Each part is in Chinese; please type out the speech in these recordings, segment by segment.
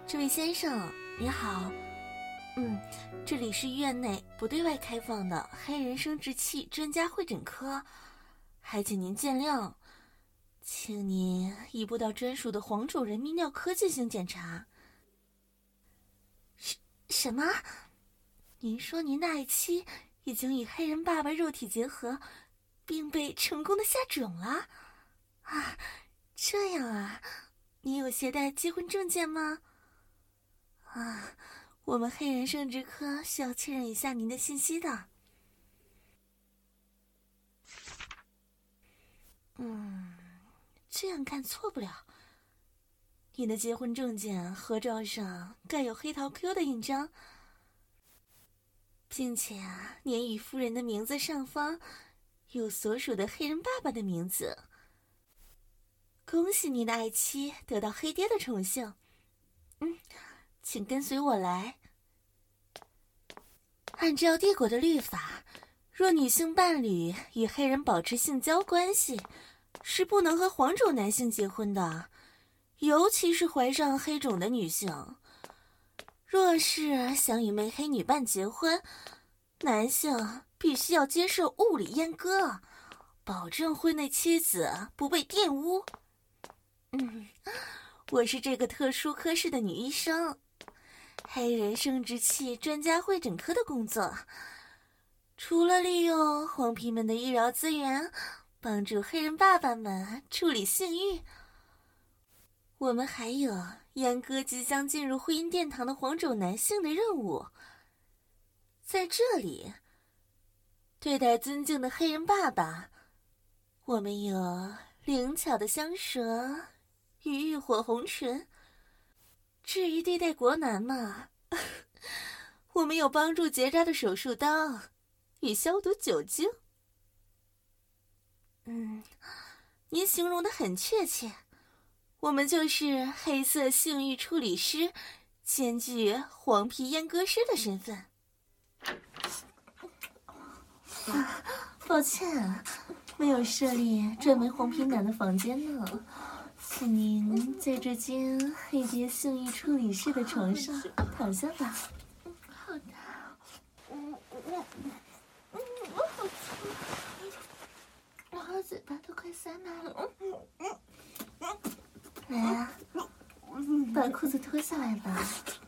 这位先生，你好。这里是院内不对外开放的黑人生殖器专家会诊科，还请您见谅，请您移步到专属的黄种人泌尿科进行检查。什么？您说您的爱妻已经与黑人爸爸肉体结合，并被成功的下种了？啊，这样啊，你有携带结婚证件吗？啊，我们黑人生殖科需要确认一下您的信息的。这样看错不了。你的结婚证件合照上盖有黑桃 Q 的印章，并且您与夫人的名字上方有所属的黑人爸爸的名字。恭喜你的爱妻得到黑爹的宠幸。请跟随我来。按照帝国的律法，若女性伴侣与黑人保持性交关系，是不能和黄种男性结婚的，尤其是怀上黑种的女性。若是想与美黑女伴结婚，男性必须要接受物理阉割，保证婚内妻子不被玷污。我是这个特殊科室的女医生，黑人生殖器专家会诊科的工作，除了利用黄皮们的医疗资源帮助黑人爸爸们处理性欲，我们还有阉割即将进入婚姻殿堂的黄种男性的任务。在这里，对待尊敬的黑人爸爸，我们有灵巧的香舌与浴火红唇。至于对待国男嘛，我们有帮助结扎的手术刀与消毒酒精。您形容得很确切，我们就是黑色性欲处理师兼具黄皮阉割师的身份。抱歉，没有设立专门黄皮男的房间呢，请您在这间黑爹性欲处理室的床上躺下吧。好的。我嘴巴都快塞满了。来啊，把裤子脱下来吧。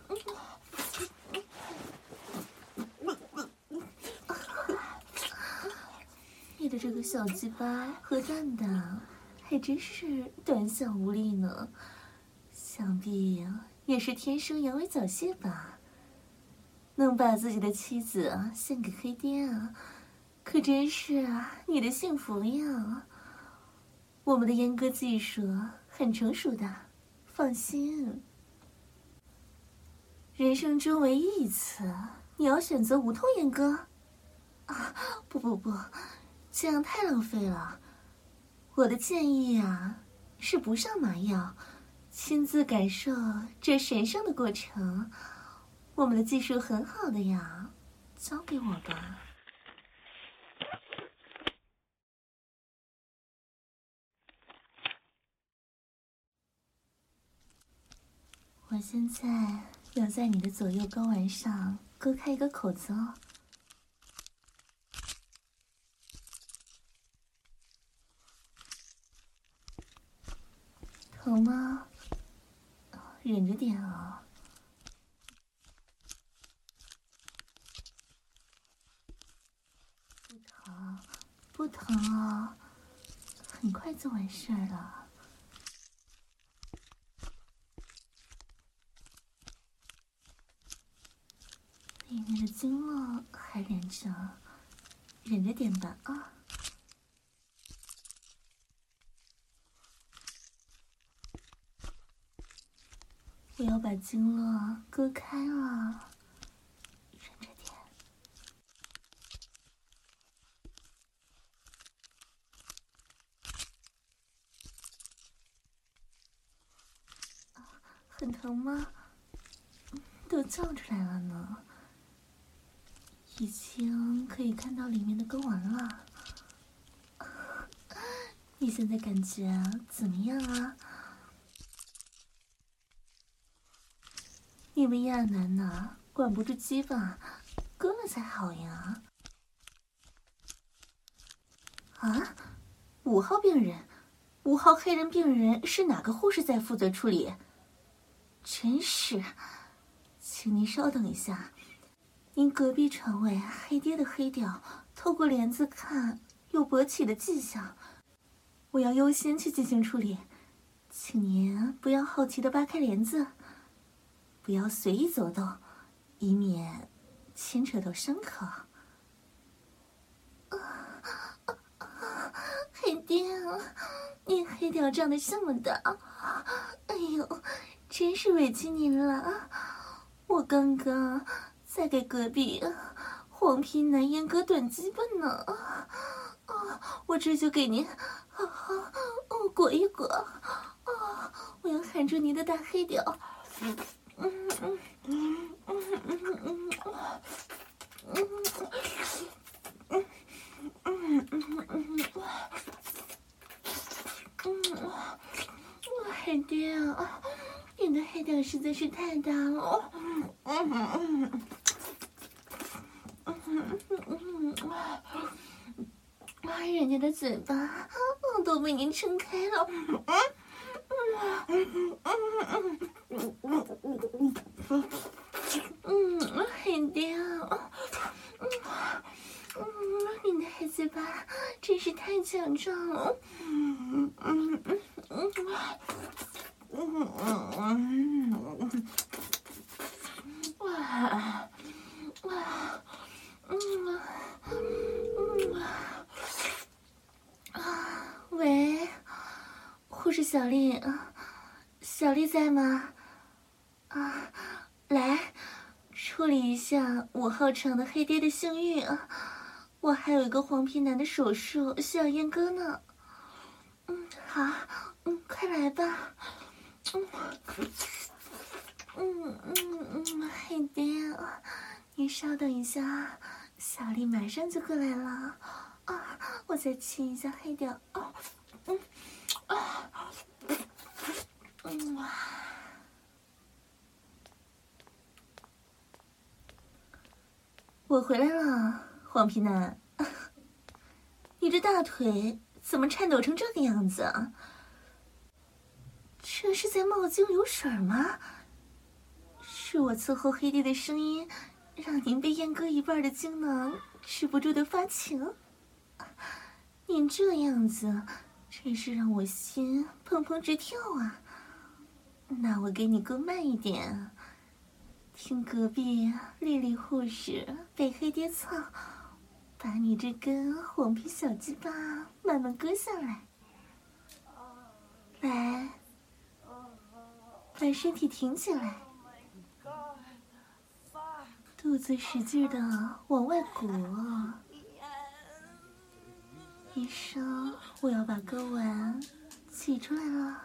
你的这个小鸡巴和蛋蛋还真是短小无力呢，想必也是天生阳痿早泄吧。能把自己的妻子献给黑爹啊，可真是你的幸福呀。我们的阉割技术很成熟的，放心。人生中唯一一次，你要选择无痛阉割？不，这样太浪费了。我的建议是不上麻药，亲自感受这神圣的过程。我们的技术很好的呀，交给我吧。我现在要在你的左右睾丸上割开一个口子哦。疼吗？忍着点啊。不疼啊，很快就完事儿了。里面的经络还连着，忍着点吧啊。我要把经络割开了，忍着点。很疼吗？都叫出来了呢，已经可以看到里面的睾丸了。你现在感觉怎么样啊？ 你们亚男呐，管不住鸡巴，哥们才好呀。啊，5号病人，5号黑人病人是哪个护士在负责处理？真是，请您稍等一下，您隔壁床位黑爹的黑屌，透过帘子看有勃起的迹象，我要优先去进行处理，请您不要好奇的扒开帘子，不要随意走动，以免牵扯到伤口。黑爹，你黑屌长得这么大，哎呦，真是委屈您了。我刚刚在给隔壁黄皮男阉割短鸡巴呢，我这就给您好好裹一裹。我要含住您的大黑屌。黑爹啊，你的黑屌实在是太大了。人家的嘴巴都被您撑开了。黑爹啊，你的黑嘴巴真是太强壮了。喂，护士小丽，小丽在吗？来，处理一下5号床的黑爹的性欲，我还有一个黄皮男的手术需要阉割呢。好，快来吧。黑爹，你稍等一下，小丽马上就过来了。我再亲一下黑屌。我回来了，黄皮男。你这大腿怎么颤抖成这个样子啊？这是在冒精流水吗？是我伺候黑爹的声音，让您被阉割一半的精囊止不住的发情。您这样子，真是让我心砰砰直跳啊！那我给你割慢一点，听隔壁丽丽护士被黑爹操，把你这根黄皮小鸡巴慢慢割下来。来，把身体挺起来，肚子使劲的往外鼓。医生，我要把睾丸挤出来了。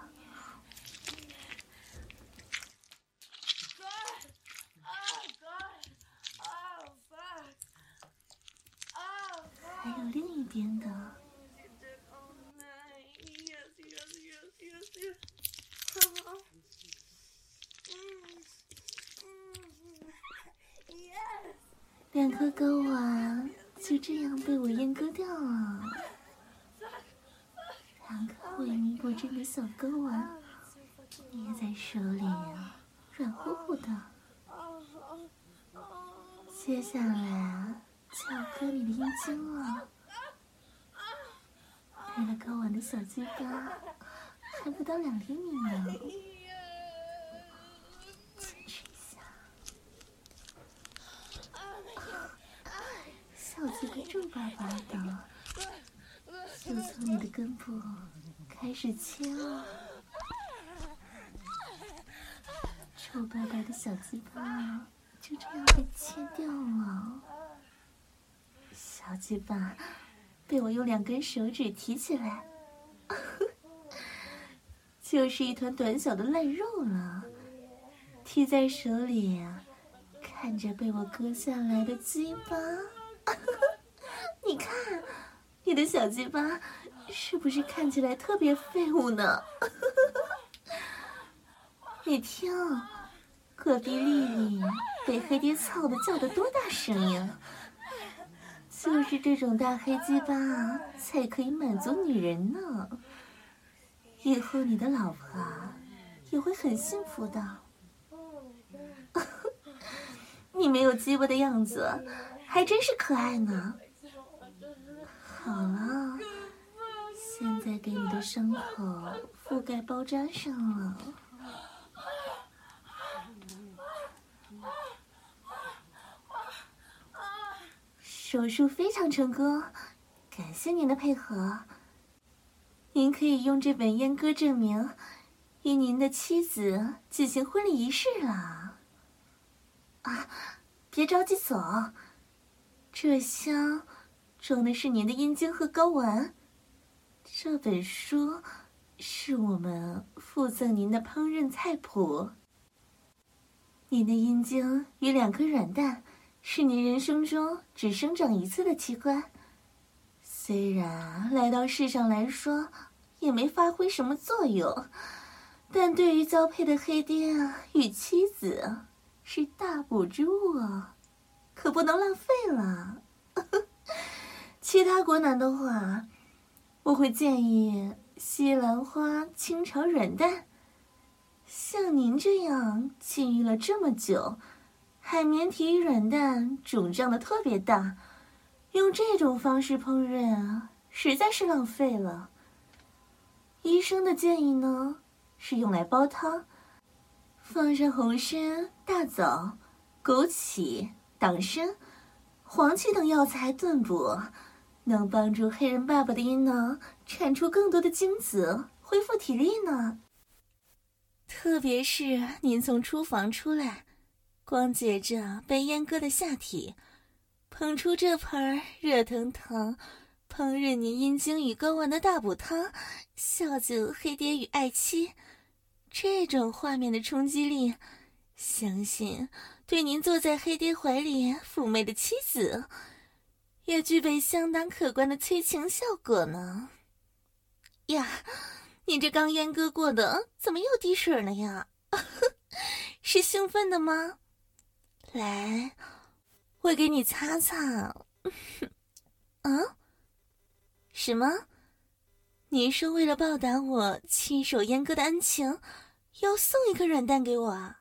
还有另一边的。2颗睾丸就这样被我阉割掉了，2颗萎靡不振的小睾丸捏在手里，软乎乎的。接下来就要割你的阴茎了。没了睾丸的小鸡巴还不到2厘米呢，坚持一下。小鸡巴正巴巴的，就从你的根部开始切了。臭巴巴的小鸡巴就这样被切掉了。小鸡巴被我用2根手指提起来，就是一团短小的烂肉了。提在手里，看着被我割下来的鸡巴，你看，你的小鸡巴是不是看起来特别废物呢？你听， 何必丽丽被黑爹操的叫得多大声呀？就是这种大黑鸡巴才可以满足女人呢。以后你的老婆也会很幸福的。你没有鸡巴的样子，还真是可爱呢。好了，现在给你的伤口覆盖包扎上了。手术非常成功，感谢您的配合。您可以用这本阉割证明，与您的妻子进行婚礼仪式了。啊，别着急走，这箱装的是您的阴茎和睾丸。这本书是我们附赠您的烹饪菜谱。您的阴茎与2颗软蛋是您人生中只生长一次的器官，虽然来到世上来说也没发挥什么作用，但对于交配的黑爹与妻子是大补之物啊，可不能浪费了。其他国男的话，我会建议西兰花清炒软蛋。像您这样禁欲了这么久，海绵体与软蛋肿胀的特别大，用这种方式烹饪实在是浪费了。医生的建议呢，是用来煲汤，放上红参、大枣、枸杞、党参、黄芪等药材炖补，能帮助黑人爸爸的阴囊产出更多的精子，恢复体力呢。特别是您从厨房出来，光觉着被阉割的下体，捧出这盆热腾腾烹饪您阴茎与睾丸的大补汤，孝敬黑爹与爱妻，这种画面的冲击力，相信对您坐在黑爹怀里妩媚的妻子也具备相当可观的催情效果呢。呀，你这刚阉割过的怎么又滴水了呀？是兴奋的吗？来，我给你擦擦。啊？什么？你说为了报答我亲手阉割的恩情，要送一颗软蛋给我啊？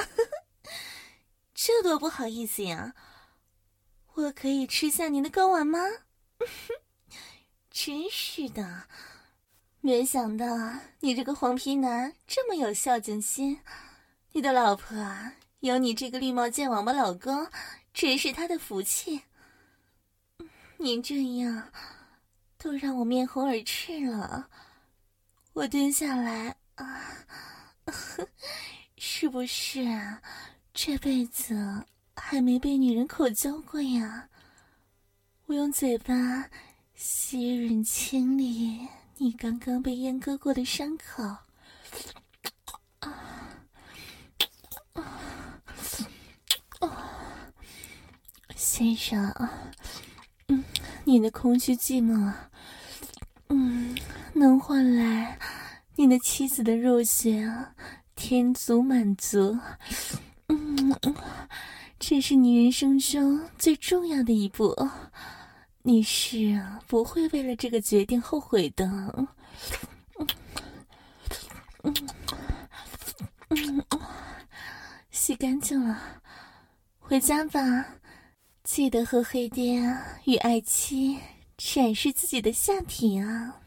这多不好意思呀！我可以吃下您的睾丸吗？真是的，没想到你这个黄皮男这么有孝敬心，你的老婆有你这个绿帽剑王八老公，真是他的福气。您这样都让我面红耳赤了，我蹲下来啊，是不是这辈子还没被女人口交过呀？我用嘴巴吸吮清理你刚刚被阉割过的伤口。先生，你的空虚寂寞，能换来你的妻子的肉血天足满足，这是你人生中最重要的一步，你是不会为了这个决定后悔的。洗干净了，回家吧，记得和黑爹与爱妻展示自己的下体啊。